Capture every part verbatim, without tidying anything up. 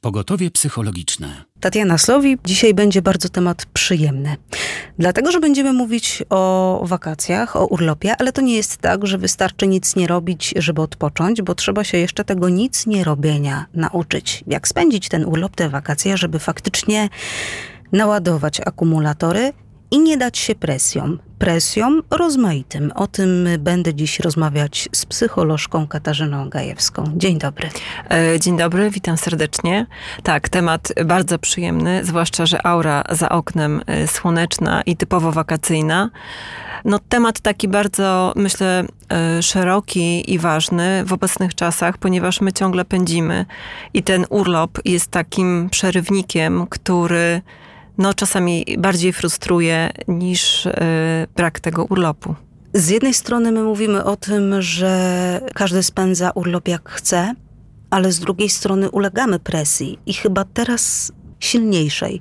Pogotowie psychologiczne. Tatiana Slowik. Dzisiaj będzie bardzo temat przyjemny. Dlatego, że będziemy mówić o wakacjach, o urlopie, ale to nie jest tak, że wystarczy nic nie robić, żeby odpocząć, bo trzeba się jeszcze tego nic nie robienia nauczyć. Jak spędzić ten urlop, te wakacje, żeby faktycznie naładować akumulatory i nie dać się presjom. Presjom rozmaitym. O tym będę dziś rozmawiać z psycholożką Katarzyną Gajewską. Dzień dobry. Dzień dobry, witam serdecznie. Tak, temat bardzo przyjemny, zwłaszcza, że aura za oknem słoneczna i typowo wakacyjna. No, temat taki bardzo, myślę, szeroki i ważny w obecnych czasach, ponieważ my ciągle pędzimy i ten urlop jest takim przerywnikiem, który no czasami bardziej frustruje niż y, brak tego urlopu. Z jednej strony my mówimy o tym, że każdy spędza urlop jak chce, ale z drugiej strony ulegamy presji i chyba teraz silniejszej,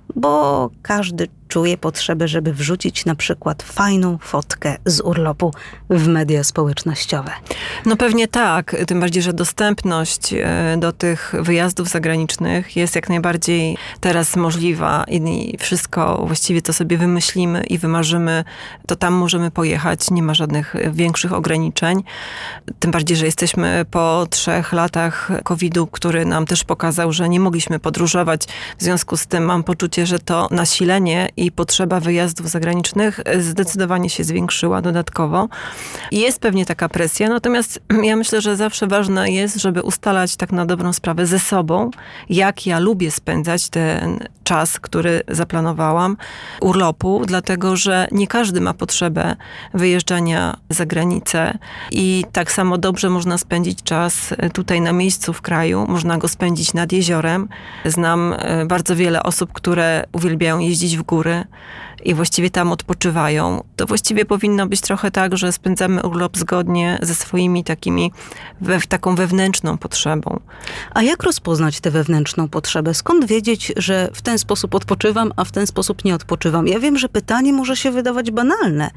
bo każdy czuje potrzebę, żeby wrzucić na przykład fajną fotkę z urlopu w media społecznościowe. No pewnie tak, tym bardziej, że dostępność do tych wyjazdów zagranicznych jest jak najbardziej teraz możliwa i wszystko właściwie, co sobie wymyślimy i wymarzymy, to tam możemy pojechać, nie ma żadnych większych ograniczeń. Tym bardziej, że jesteśmy po trzech latach kowida, który nam też pokazał, że nie mogliśmy podróżować. W związku z tym mam poczucie, że to nasilenie i potrzeba wyjazdów zagranicznych zdecydowanie się zwiększyła dodatkowo. I jest pewnie taka presja, natomiast ja myślę, że zawsze ważne jest, żeby ustalać tak na dobrą sprawę ze sobą, jak ja lubię spędzać ten czas, który zaplanowałam, urlopu, dlatego, że nie każdy ma potrzebę wyjeżdżania za granicę i tak samo dobrze można spędzić czas tutaj na miejscu w kraju, można go spędzić nad jeziorem. Znam bardzo wiele osób, które uwielbiają jeździć w góry i właściwie tam odpoczywają. To właściwie powinno być trochę tak, że spędzamy urlop zgodnie ze swoimi takimi, we, taką wewnętrzną potrzebą. A jak rozpoznać tę wewnętrzną potrzebę? Skąd wiedzieć, że w ten sposób odpoczywam, a w ten sposób nie odpoczywam? Ja wiem, że pytanie może się wydawać banalne,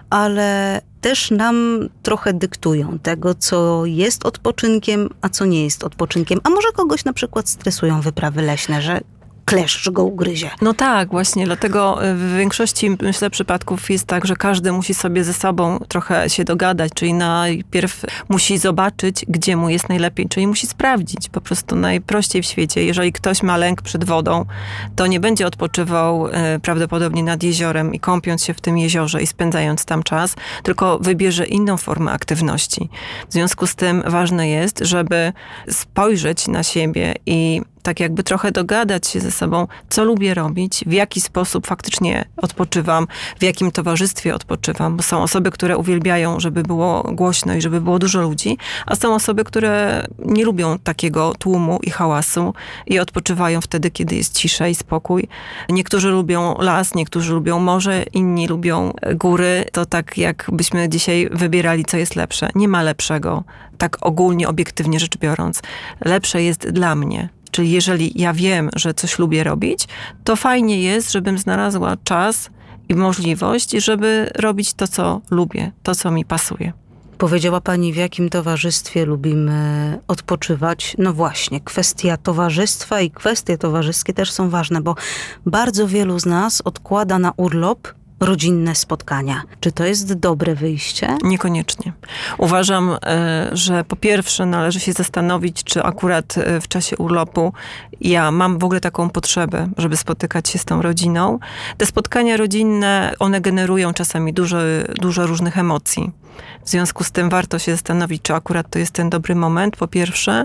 ale też nam trochę dyktują tego, co jest odpoczynkiem, a co nie jest odpoczynkiem. A może kogoś na przykład stresują wyprawy leśne, że kleszcz go ugryzie. No tak, właśnie, dlatego w większości, myślę, przypadków jest tak, że każdy musi sobie ze sobą trochę się dogadać, czyli najpierw musi zobaczyć, gdzie mu jest najlepiej, czyli musi sprawdzić, po prostu najprościej w świecie. Jeżeli ktoś ma lęk przed wodą, to nie będzie odpoczywał e, prawdopodobnie nad jeziorem i kąpiąc się w tym jeziorze i spędzając tam czas, tylko wybierze inną formę aktywności. W związku z tym ważne jest, żeby spojrzeć na siebie i tak jakby trochę dogadać się ze sobą, co lubię robić, w jaki sposób faktycznie odpoczywam, w jakim towarzystwie odpoczywam, bo są osoby, które uwielbiają, żeby było głośno i żeby było dużo ludzi, a są osoby, które nie lubią takiego tłumu i hałasu i odpoczywają wtedy, kiedy jest cisza i spokój. Niektórzy lubią las, niektórzy lubią morze, inni lubią góry. To tak jakbyśmy dzisiaj wybierali, co jest lepsze. Nie ma lepszego, tak ogólnie, obiektywnie rzecz biorąc. Lepsze jest dla mnie. Czyli jeżeli ja wiem, że coś lubię robić, to fajnie jest, żebym znalazła czas i możliwość, żeby robić to, co lubię, to, co mi pasuje. Powiedziała pani, w jakim towarzystwie lubimy odpoczywać. No właśnie, kwestia towarzystwa i kwestie towarzyskie też są ważne, bo bardzo wielu z nas odkłada na urlop rodzinne spotkania. Czy to jest dobre wyjście? Niekoniecznie. Uważam, że po pierwsze należy się zastanowić, czy akurat w czasie urlopu ja mam w ogóle taką potrzebę, żeby spotykać się z tą rodziną. Te spotkania rodzinne, one generują czasami dużo, dużo różnych emocji. W związku z tym warto się zastanowić, czy akurat to jest ten dobry moment, po pierwsze.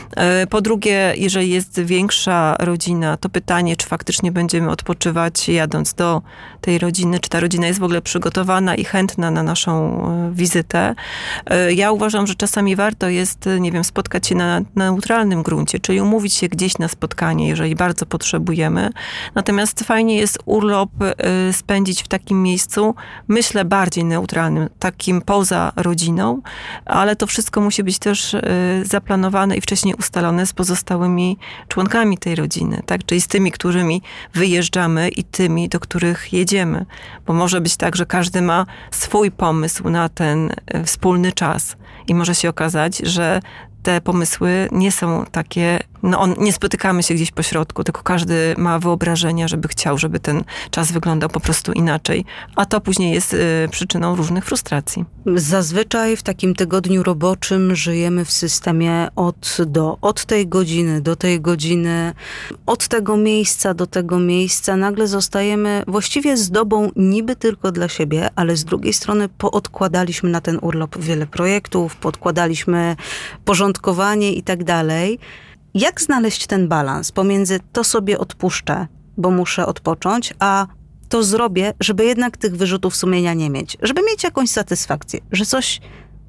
Po drugie, jeżeli jest większa rodzina, to pytanie, czy faktycznie będziemy odpoczywać jadąc do tej rodziny, czy ta rodzina jest w ogóle przygotowana i chętna na naszą wizytę. Ja uważam, że czasami warto jest, nie wiem, spotkać się na, na neutralnym gruncie, czyli umówić się gdzieś na spotkanie, jeżeli bardzo potrzebujemy. Natomiast fajnie jest urlop spędzić w takim miejscu, myślę, bardziej neutralnym, takim poza rodziną, ale to wszystko musi być też zaplanowane i wcześniej ustalone z pozostałymi członkami tej rodziny, tak? Czyli z tymi, którymi wyjeżdżamy i tymi, do których jedziemy. Bo może być tak, że każdy ma swój pomysł na ten wspólny czas i może się okazać, że te pomysły nie są takie No on, nie spotykamy się gdzieś po środku, tylko każdy ma wyobrażenia, żeby chciał, żeby ten czas wyglądał po prostu inaczej. A to później jest y, przyczyną różnych frustracji. Zazwyczaj w takim tygodniu roboczym żyjemy w systemie od do. Od tej godziny do tej godziny, od tego miejsca do tego miejsca. Nagle zostajemy właściwie z dobą niby tylko dla siebie, ale z drugiej strony poodkładaliśmy na ten urlop wiele projektów, podkładaliśmy porządkowanie i tak dalej. Jak znaleźć ten balans pomiędzy to sobie odpuszczę, bo muszę odpocząć, a to zrobię, żeby jednak tych wyrzutów sumienia nie mieć, żeby mieć jakąś satysfakcję, że coś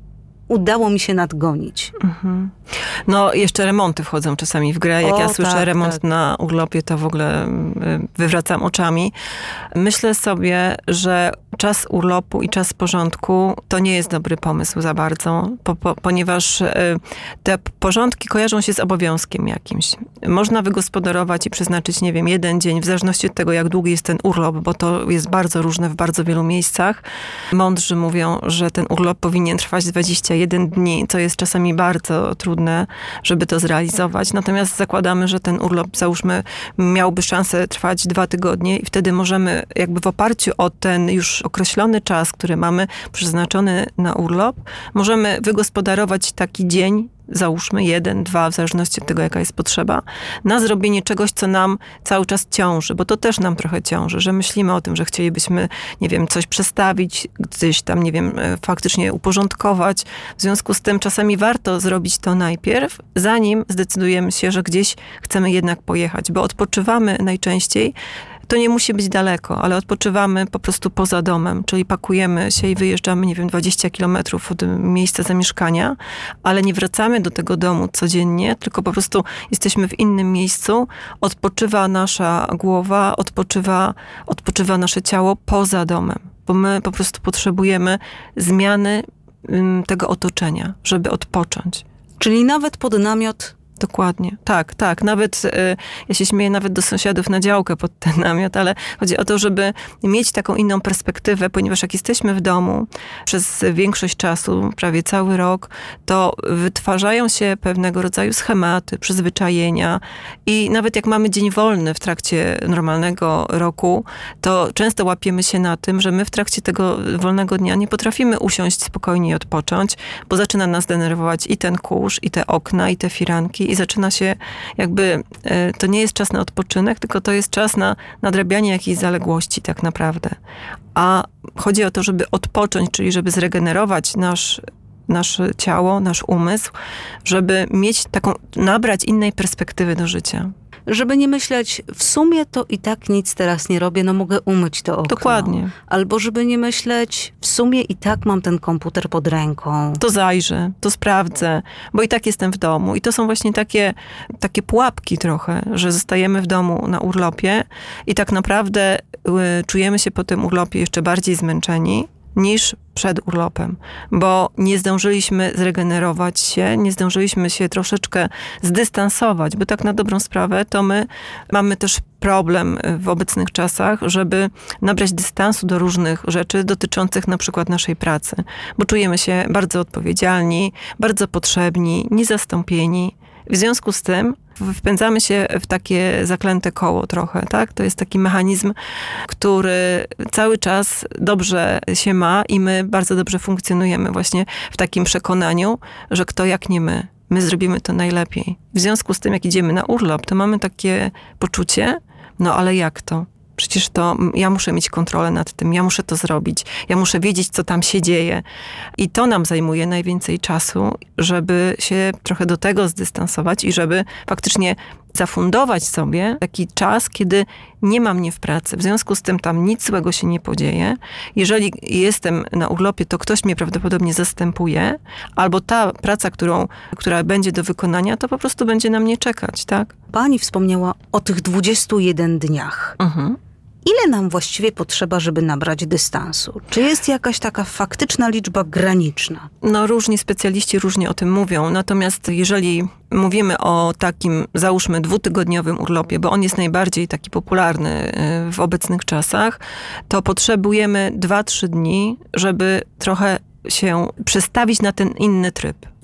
udało mi się nadgonić. Mhm. No jeszcze remonty wchodzą czasami w grę. Jak o, ja słyszę tak, remont tak. na urlopie, to w ogóle wywracam oczami. Myślę sobie, że czas urlopu i czas porządku to nie jest dobry pomysł za bardzo, po, po, ponieważ te porządki kojarzą się z obowiązkiem jakimś. Można wygospodarować i przeznaczyć, nie wiem, jeden dzień, w zależności od tego, jak długi jest ten urlop, bo to jest bardzo różne w bardzo wielu miejscach. Mądrzy mówią, że ten urlop powinien trwać dwadzieścia jeden dni, co jest czasami bardzo trudne, żeby to zrealizować. Natomiast zakładamy, że ten urlop, załóżmy, miałby szansę trwać dwa tygodnie i wtedy możemy jakby w oparciu o ten już określony czas, który mamy przeznaczony na urlop, możemy wygospodarować taki dzień, załóżmy jeden, dwa, w zależności od tego, jaka jest potrzeba, na zrobienie czegoś, co nam cały czas ciąży, bo to też nam trochę ciąży, że myślimy o tym, że chcielibyśmy, nie wiem, coś przestawić, gdzieś tam, nie wiem, faktycznie uporządkować. W związku z tym czasami warto zrobić to najpierw, zanim zdecydujemy się, że gdzieś chcemy jednak pojechać, bo odpoczywamy najczęściej. To nie musi być daleko, ale odpoczywamy po prostu poza domem, czyli pakujemy się i wyjeżdżamy, nie wiem, dwadzieścia kilometrów od miejsca zamieszkania, ale nie wracamy do tego domu codziennie, tylko po prostu jesteśmy w innym miejscu, odpoczywa nasza głowa, odpoczywa, odpoczywa nasze ciało poza domem, bo my po prostu potrzebujemy zmiany tego otoczenia, żeby odpocząć. Czyli nawet pod namiot. Dokładnie. Tak, tak. Nawet, y, ja się śmieję nawet do sąsiadów na działkę pod ten namiot, ale chodzi o to, żeby mieć taką inną perspektywę, ponieważ jak jesteśmy w domu przez większość czasu, prawie cały rok, to wytwarzają się pewnego rodzaju schematy, przyzwyczajenia i nawet jak mamy dzień wolny w trakcie normalnego roku, to często łapiemy się na tym, że my w trakcie tego wolnego dnia nie potrafimy usiąść spokojnie i odpocząć, bo zaczyna nas denerwować i ten kurz, i te okna, i te firanki, i zaczyna się jakby, to nie jest czas na odpoczynek, tylko to jest czas na nadrabianie jakiejś zaległości tak naprawdę. A chodzi o to, żeby odpocząć, czyli żeby zregenerować nasz, nasze ciało, nasz umysł, żeby mieć taką, nabrać innej perspektywy do życia. Żeby nie myśleć, w sumie to i tak nic teraz nie robię, no mogę umyć to okno. Dokładnie. Albo żeby nie myśleć, w sumie i tak mam ten komputer pod ręką. To zajrzę, to sprawdzę, bo i tak jestem w domu. I to są właśnie takie, takie pułapki trochę, że zostajemy w domu na urlopie i tak naprawdę y, czujemy się po tym urlopie jeszcze bardziej zmęczeni niż przed urlopem, bo nie zdążyliśmy zregenerować się, nie zdążyliśmy się troszeczkę zdystansować, bo tak na dobrą sprawę to my mamy też problem w obecnych czasach, żeby nabrać dystansu do różnych rzeczy dotyczących na przykład naszej pracy, bo czujemy się bardzo odpowiedzialni, bardzo potrzebni, niezastąpieni. W związku z tym wpędzamy się w takie zaklęte koło trochę, tak? To jest taki mechanizm, który cały czas dobrze się ma i my bardzo dobrze funkcjonujemy właśnie w takim przekonaniu, że kto jak nie my. My zrobimy to najlepiej. W związku z tym, jak idziemy na urlop, to mamy takie poczucie, no ale jak to? Przecież to ja muszę mieć kontrolę nad tym, ja muszę to zrobić, ja muszę wiedzieć, co tam się dzieje. I to nam zajmuje najwięcej czasu, żeby się trochę do tego zdystansować i żeby faktycznie zafundować sobie taki czas, kiedy nie ma mnie w pracy. W związku z tym tam nic złego się nie podzieje. Jeżeli jestem na urlopie, to ktoś mnie prawdopodobnie zastępuje, albo ta praca, którą, która będzie do wykonania, to po prostu będzie na mnie czekać, tak? Pani wspomniała o tych dwudziestu jeden dniach. Mhm. Ile nam właściwie potrzeba, żeby nabrać dystansu? Czy jest jakaś taka faktyczna liczba graniczna? No różni specjaliści różnie o tym mówią, natomiast jeżeli mówimy o takim, załóżmy, dwutygodniowym urlopie, bo on jest najbardziej taki popularny w obecnych czasach, to potrzebujemy dwa trzy dni, żeby trochę się przestawić na ten inny tryb.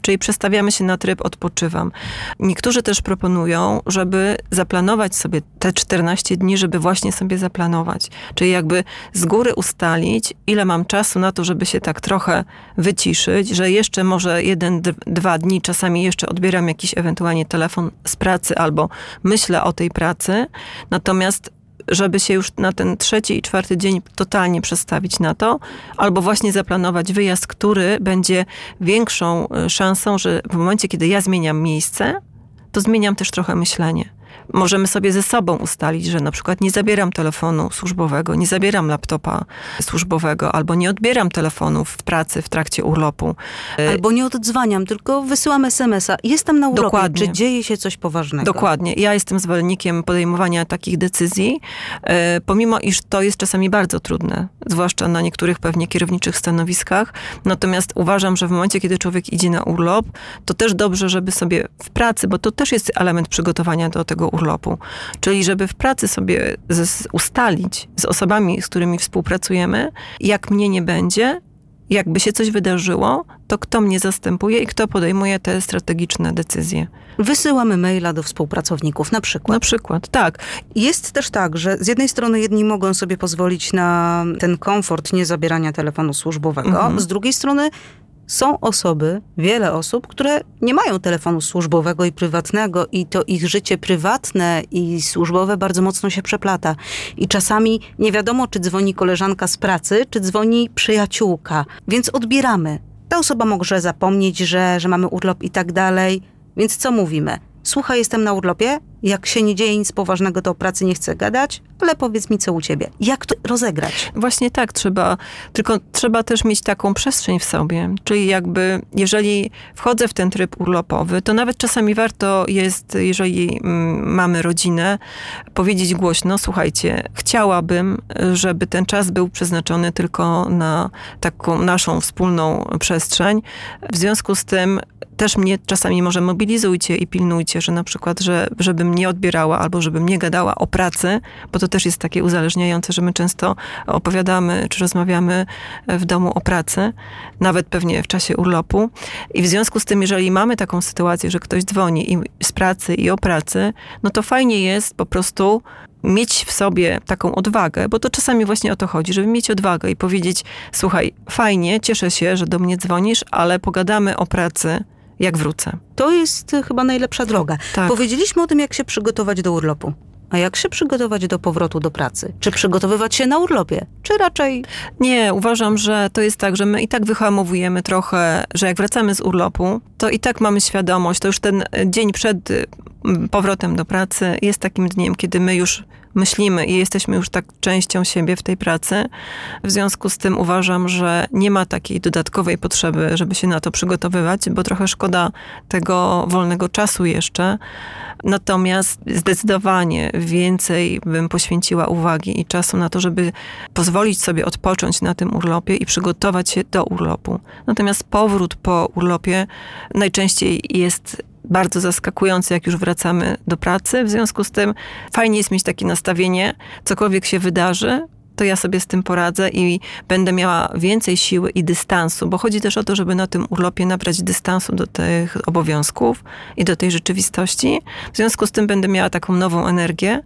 Czyli przestawiamy się na tryb odpoczywam. Niektórzy też proponują, żeby zaplanować sobie te czternaście dni, żeby właśnie sobie zaplanować. Czyli jakby z góry ustalić, ile mam czasu na to, żeby się tak trochę wyciszyć, że jeszcze może jeden, dwa dni, czasami jeszcze odbieram jakiś ewentualnie telefon z pracy albo myślę o tej pracy. Natomiast żeby się już na ten trzeci i czwarty dzień totalnie przestawić na to, albo właśnie zaplanować wyjazd, który będzie większą szansą, że w momencie, kiedy ja zmieniam miejsce, to zmieniam też trochę myślenie. Możemy sobie ze sobą ustalić, że na przykład nie zabieram telefonu służbowego, nie zabieram laptopa służbowego, albo nie odbieram telefonów w pracy w trakcie urlopu. Albo nie odzwaniam, tylko wysyłam es em es a. Jestem na urlopie. Dokładnie. Czy dzieje się coś poważnego? Dokładnie. Ja jestem zwolennikiem podejmowania takich decyzji, e, pomimo iż to jest czasami bardzo trudne, zwłaszcza na niektórych pewnie kierowniczych stanowiskach. Natomiast uważam, że w momencie, kiedy człowiek idzie na urlop, to też dobrze, żeby sobie w pracy, bo to też jest element przygotowania do tego urlopu. Czyli żeby w pracy sobie z, ustalić z osobami, z którymi współpracujemy, jak mnie nie będzie, jakby się coś wydarzyło, to kto mnie zastępuje i kto podejmuje te strategiczne decyzje. Wysyłamy maila do współpracowników, na przykład. Na przykład, tak. Jest też tak, że z jednej strony jedni mogą sobie pozwolić na ten komfort niezabierania telefonu służbowego, Mhm. z drugiej strony są osoby, wiele osób, które nie mają telefonu służbowego i prywatnego i to ich życie prywatne i służbowe bardzo mocno się przeplata. I czasami nie wiadomo, czy dzwoni koleżanka z pracy, czy dzwoni przyjaciółka. Więc odbieramy. Ta osoba może zapomnieć, że, że mamy urlop i tak dalej. Więc co mówimy? Słuchaj, jestem na urlopie, jak się nie dzieje nic poważnego, to o pracy nie chcę gadać, ale powiedz mi, co u ciebie. Jak to rozegrać? Właśnie tak, trzeba, tylko trzeba też mieć taką przestrzeń w sobie, czyli jakby, jeżeli wchodzę w ten tryb urlopowy, to nawet czasami warto jest, jeżeli mm, mamy rodzinę, powiedzieć głośno, słuchajcie, chciałabym, żeby ten czas był przeznaczony tylko na taką naszą wspólną przestrzeń. W związku z tym też mnie czasami może mobilizujcie i pilnujcie, że na przykład, że, żebym nie odbierała albo żebym nie gadała o pracy, bo to też jest takie uzależniające, że my często opowiadamy czy rozmawiamy w domu o pracy, nawet pewnie w czasie urlopu. I w związku z tym, jeżeli mamy taką sytuację, że ktoś dzwoni i z pracy i o pracy, no to fajnie jest po prostu mieć w sobie taką odwagę, bo to czasami właśnie o to chodzi, żeby mieć odwagę i powiedzieć, słuchaj, fajnie, cieszę się, że do mnie dzwonisz, ale pogadamy o pracy, jak wrócę. To jest chyba najlepsza droga. Tak. Powiedzieliśmy o tym, jak się przygotować do urlopu. A jak się przygotować do powrotu do pracy? Czy przygotowywać się na urlopie? Czy raczej... Nie, uważam, że to jest tak, że my i tak wyhamowujemy trochę, że jak wracamy z urlopu, to i tak mamy świadomość, to już ten dzień przed powrotem do pracy jest takim dniem, kiedy my już myślimy i jesteśmy już tak częścią siebie w tej pracy. W związku z tym uważam, że nie ma takiej dodatkowej potrzeby, żeby się na to przygotowywać, bo trochę szkoda tego wolnego czasu jeszcze. Natomiast zdecydowanie więcej bym poświęciła uwagi i czasu na to, żeby pozwolić sobie odpocząć na tym urlopie i przygotować się do urlopu. Natomiast powrót po urlopie najczęściej jest bardzo zaskakujący, jak już wracamy do pracy. W związku z tym fajnie jest mieć takie nastawienie, cokolwiek się wydarzy, to ja sobie z tym poradzę i będę miała więcej siły i dystansu, bo chodzi też o to, żeby na tym urlopie nabrać dystansu do tych obowiązków i do tej rzeczywistości. W związku z tym będę miała taką nową energię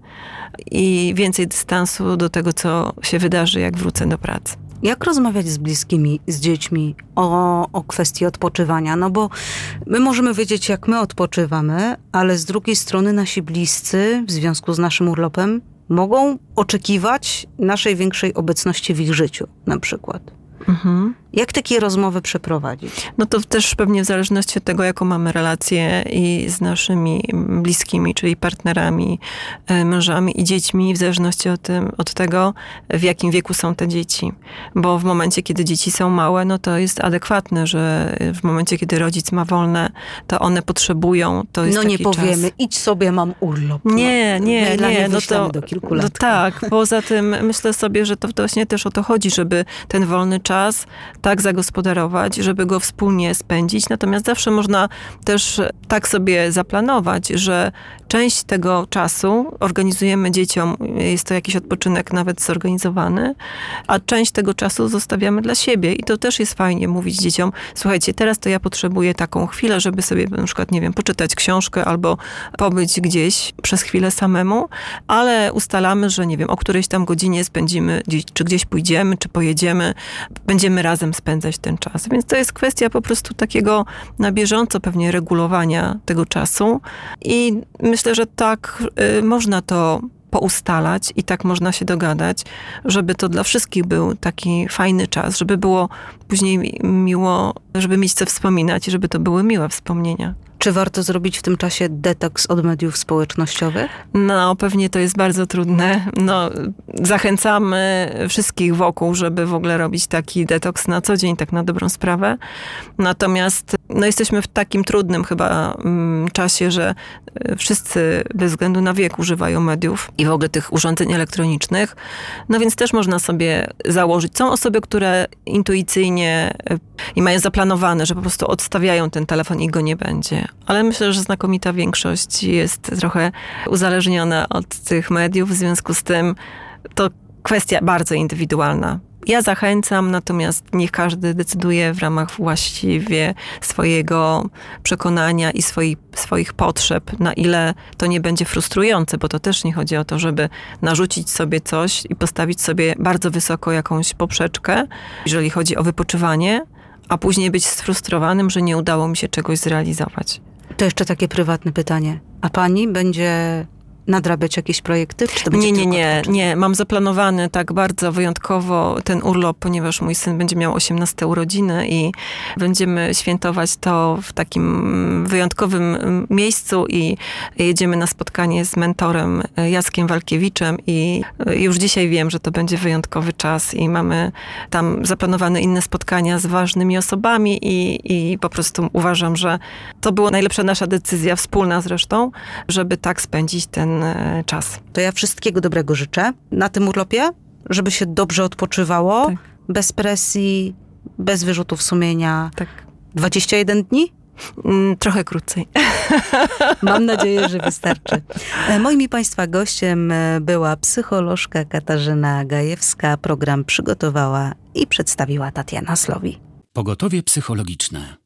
i więcej dystansu do tego, co się wydarzy, jak wrócę do pracy. Jak rozmawiać z bliskimi, z dziećmi o, o kwestii odpoczywania? No bo my możemy wiedzieć, jak my odpoczywamy, ale z drugiej strony nasi bliscy w związku z naszym urlopem mogą oczekiwać naszej większej obecności w ich życiu, na przykład. Mhm. Jak takie rozmowy przeprowadzić? No to też pewnie w zależności od tego, jaką mamy relację i z naszymi bliskimi, czyli partnerami, mężami i dziećmi, w zależności od, tym, od tego, w jakim wieku są te dzieci. Bo w momencie, kiedy dzieci są małe, no to jest adekwatne, że w momencie, kiedy rodzic ma wolne, to one potrzebują, to jest No taki nie powiemy, czas. idź sobie, mam urlop. Nie, nie, no, nie. No to, do kilku no lat. tak, poza tym myślę sobie, że to właśnie też o to chodzi, żeby ten wolny czas tak zagospodarować, żeby go wspólnie spędzić. Natomiast zawsze można też tak sobie zaplanować, że część tego czasu organizujemy dzieciom, jest to jakiś odpoczynek nawet zorganizowany, a część tego czasu zostawiamy dla siebie. I to też jest fajnie mówić dzieciom, słuchajcie, teraz to ja potrzebuję taką chwilę, żeby sobie na przykład, nie wiem, poczytać książkę albo pobyć gdzieś przez chwilę samemu, ale ustalamy, że nie wiem, o którejś tam godzinie spędzimy, czy gdzieś pójdziemy, czy pojedziemy, będziemy razem spędzać ten czas. Więc to jest kwestia po prostu takiego na bieżąco pewnie regulowania tego czasu i myślę, że tak y, można to poustalać i tak można się dogadać, żeby to dla wszystkich był taki fajny czas, żeby było później miło, żeby mieć co wspominać i żeby to były miłe wspomnienia. Czy warto zrobić w tym czasie detoks od mediów społecznościowych? No, pewnie to jest bardzo trudne. No, zachęcamy wszystkich wokół, żeby w ogóle robić taki detoks na co dzień, tak na dobrą sprawę. Natomiast no, jesteśmy w takim trudnym chyba mm, czasie, że wszyscy bez względu na wiek używają mediów i w ogóle tych urządzeń elektronicznych. No więc też można sobie założyć. Są osoby, które intuicyjnie i mają zaplanowane, że po prostu odstawiają ten telefon i go nie będzie. Ale myślę, że znakomita większość jest trochę uzależniona od tych mediów, w związku z tym to kwestia bardzo indywidualna. Ja zachęcam, natomiast niech każdy decyduje w ramach właściwie swojego przekonania i swoich, swoich potrzeb, na ile to nie będzie frustrujące, bo to też nie chodzi o to, żeby narzucić sobie coś i postawić sobie bardzo wysoko jakąś poprzeczkę, jeżeli chodzi o wypoczywanie, a później być sfrustrowanym, że nie udało mi się czegoś zrealizować. To jeszcze takie prywatne pytanie. A pani będzie nadrabiać jakieś projekty? Czy to będzie nie, nie, tylko nie, tworzenie? nie. Mam zaplanowany tak bardzo wyjątkowo ten urlop, ponieważ mój syn będzie miał osiemnaste urodziny i będziemy świętować to w takim wyjątkowym miejscu i jedziemy na spotkanie z mentorem Jackiem Walkiewiczem i już dzisiaj wiem, że to będzie wyjątkowy czas i mamy tam zaplanowane inne spotkania z ważnymi osobami i, i po prostu uważam, że to była najlepsza nasza decyzja, wspólna zresztą, żeby tak spędzić ten czas. To ja wszystkiego dobrego życzę na tym urlopie, żeby się dobrze odpoczywało, Tak. bez presji, bez wyrzutów sumienia. Tak. dwadzieścia jeden dni? Mm, trochę krócej. Mam nadzieję, że wystarczy. Moim i Państwa gościem była psycholożka Katarzyna Gajewska. Program przygotowała i przedstawiła Tatiana Slowi. Pogotowie psychologiczne.